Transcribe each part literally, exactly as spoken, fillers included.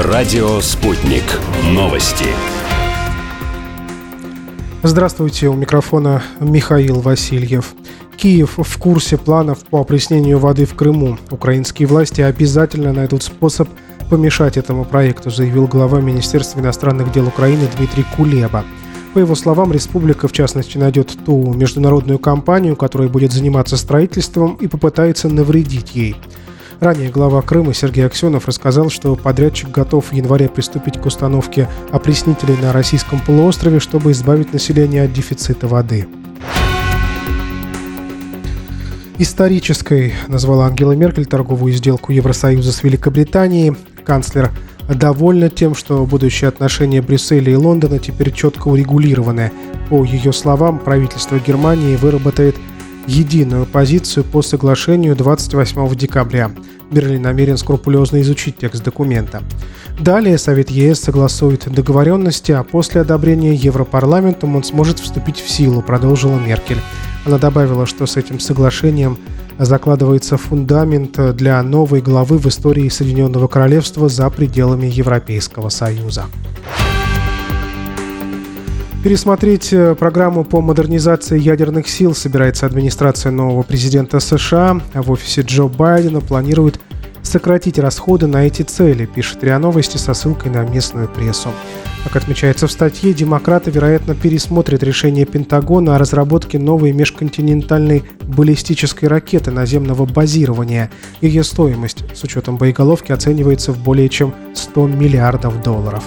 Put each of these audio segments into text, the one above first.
Радио «Спутник». Новости. Здравствуйте, у микрофона Михаил Васильев. Киев в курсе планов по опреснению воды в Крыму. Украинские власти обязательно найдут способ помешать этому проекту, заявил глава Министерства иностранных дел Украины Дмитрий Кулеба. По его словам, республика, в частности, найдет ту международную компанию, которая будет заниматься строительством и попытается навредить ей. Ранее глава Крыма Сергей Аксенов рассказал, что подрядчик готов в январе приступить к установке опреснителей на российском полуострове, чтобы избавить население от дефицита воды. Исторической назвала Ангела Меркель торговую сделку Евросоюза с Великобританией. Канцлер довольна тем, что будущие отношения Брюсселя и Лондона теперь четко урегулированы. По ее словам, правительство Германии выработает единую позицию по соглашению двадцать восьмого декабря. Берлин намерен скрупулезно изучить текст документа. Далее Совет ЕС согласует договоренности, а после одобрения Европарламентом он сможет вступить в силу, продолжила Меркель. Она добавила, что с этим соглашением закладывается фундамент для новой главы в истории Соединенного Королевства за пределами Европейского Союза. Пересмотреть программу по модернизации ядерных сил собирается администрация нового президента США. В офисе Джо Байдена планируют сократить расходы на эти цели, пишет РИА Новости со ссылкой на местную прессу. Как отмечается в статье, демократы, вероятно, пересмотрят решение Пентагона о разработке новой межконтинентальной баллистической ракеты наземного базирования. Ее стоимость с учетом боеголовки оценивается в более чем сто миллиардов долларов.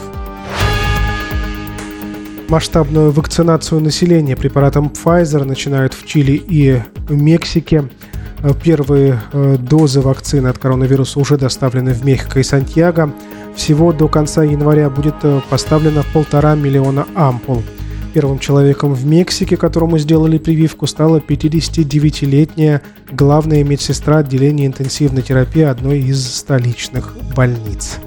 Масштабную вакцинацию населения препаратом Pfizer начинают в Чили и Мексике. Первые дозы вакцины от коронавируса уже доставлены в Мехико и Сантьяго. Всего до конца января будет поставлено полтора миллиона ампул. Первым человеком в Мексике, которому сделали прививку, стала пятидесятидевятилетняя главная медсестра отделения интенсивной терапии одной из столичных больниц.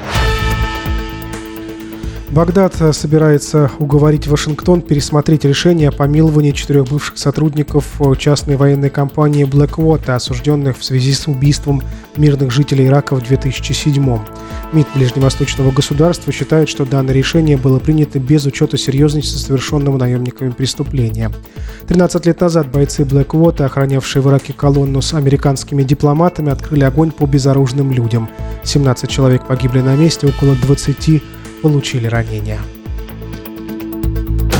Багдад собирается уговорить Вашингтон пересмотреть решение о помиловании четырех бывших сотрудников частной военной компании Blackwater, осужденных в связи с убийством мирных жителей Ирака в две тысячи седьмом. МИД ближневосточного государства считает, что данное решение было принято без учета серьезности совершенного наемниками преступления. тринадцать лет назад бойцы Blackwater, охранявшие в Ираке колонну с американскими дипломатами, открыли огонь по безоружным людям. семнадцать человек погибли на месте, около двадцати получили ранения.